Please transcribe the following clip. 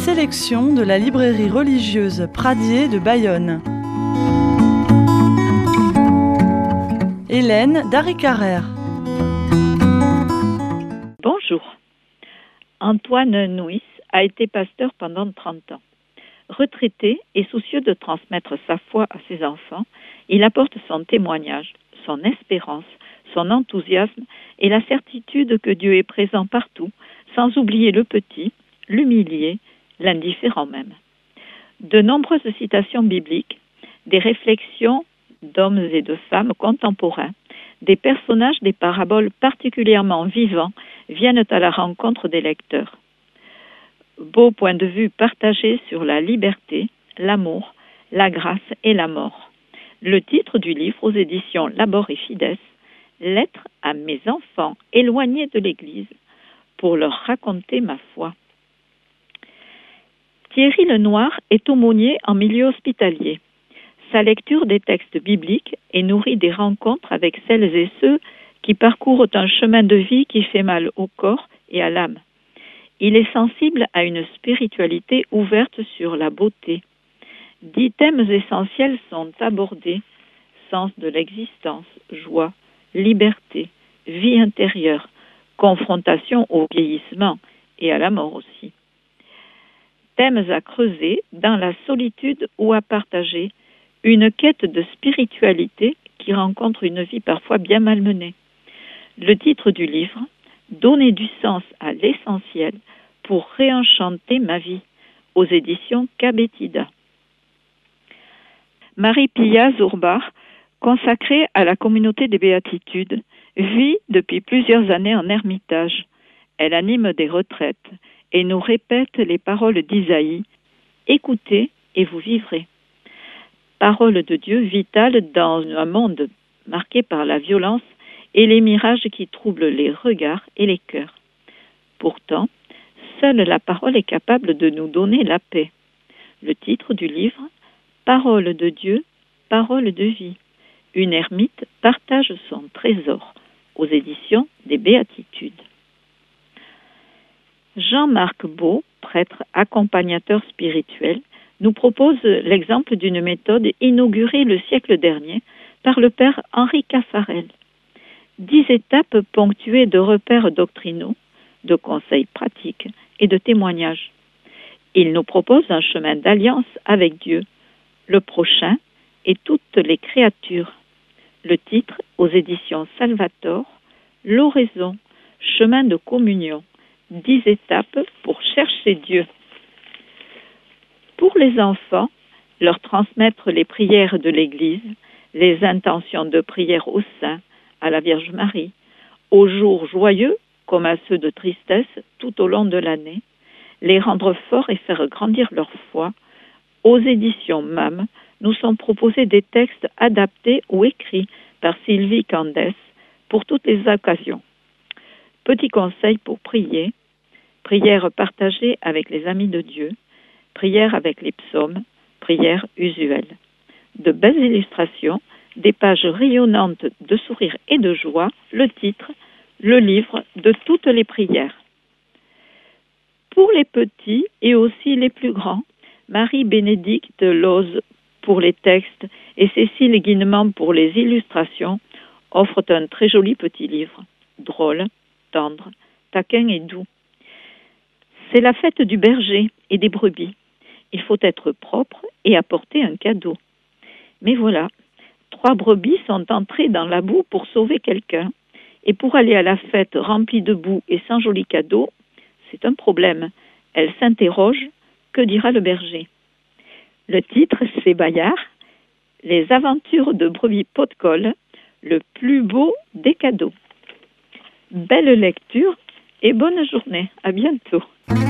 sélection de la librairie religieuse Pradier de Bayonne. Hélène Darry-Carrère. Bonjour. Antoine Nuis a été pasteur pendant 30 ans. Retraité et soucieux de transmettre sa foi à ses enfants, il apporte son témoignage, son espérance, son enthousiasme et la certitude que Dieu est présent partout, sans oublier le petit, l'humilié, l'indifférent même. De nombreuses citations bibliques, des réflexions d'hommes et de femmes contemporains, des personnages des paraboles particulièrement vivants viennent à la rencontre des lecteurs. Beau point de vue partagé sur la liberté, l'amour, la grâce et la mort. Le titre du livre aux éditions Labor et Fides, Lettre à mes enfants éloignés de l'Église, pour leur raconter ma foi. Thierry Lenoir est aumônier en milieu hospitalier. Sa lecture des textes bibliques est nourrie des rencontres avec celles et ceux qui parcourent un chemin de vie qui fait mal au corps et à l'âme. Il est sensible à une spiritualité ouverte sur la beauté. 10 thèmes essentiels sont abordés: sens de l'existence, joie, liberté, vie intérieure, confrontation au vieillissement et à la mort aussi. Thèmes à creuser dans la solitude ou à partager, une quête de spiritualité qui rencontre une vie parfois bien malmenée. Le titre du livre, Donner du sens à l'essentiel pour réenchanter ma vie, aux éditions Cabetida. Marie-Pia Zourbach, consacrée à la communauté des béatitudes, vit depuis plusieurs années en ermitage. Elle anime des retraites et nous répète les paroles d'Isaïe. Écoutez et vous vivrez. Parole de Dieu vitale dans un monde marqué par la violence et les mirages qui troublent les regards et les cœurs. Pourtant, seule la parole est capable de nous donner la paix. Le titre du livre, Parole de Dieu, parole de vie. Une ermite partage son trésor, aux éditions des Béatitudes. Jean-Marc Beau, prêtre accompagnateur spirituel, nous propose l'exemple d'une méthode inaugurée le siècle dernier par le père Henri Caffarel. 10 étapes ponctuées de repères doctrinaux, de conseils pratiques et de témoignages. Il nous propose un chemin d'alliance avec Dieu, le prochain et toutes les créatures. Le titre, aux éditions Salvator, L'oraison, chemin de communion, 10 étapes pour chercher Dieu. Pour les enfants, leur transmettre les prières de l'Église, les intentions de prière au Saint, à la Vierge Marie, aux jours joyeux comme à ceux de tristesse tout au long de l'année, les rendre forts et faire grandir leur foi. Aux éditions MAM, nous sont proposés des textes adaptés ou écrits par Sylvie Candès pour toutes les occasions. Petits conseils pour prier, prière partagée avec les amis de Dieu, prière avec les psaumes, prière usuelle. De belles illustrations, des pages rayonnantes de sourire et de joie, le titre, le livre de toutes les prières. Pour les petits et aussi les plus grands, Marie-Bénédicte Loze pour les textes et Cécile Guinement pour les illustrations offrent un très joli petit livre, drôle, tendre, taquin et doux. C'est la fête du berger et des brebis. Il faut être propre et apporter un cadeau. Mais voilà, 3 brebis sont entrées dans la boue pour sauver quelqu'un. Et pour aller à la fête remplie de boue et sans joli cadeau, c'est un problème. Elles s'interrogent, que dira le berger? Le titre, c'est Bayard, Les aventures de brebis pot-de-colle, le plus beau des cadeaux. Belle lecture et bonne journée. À bientôt.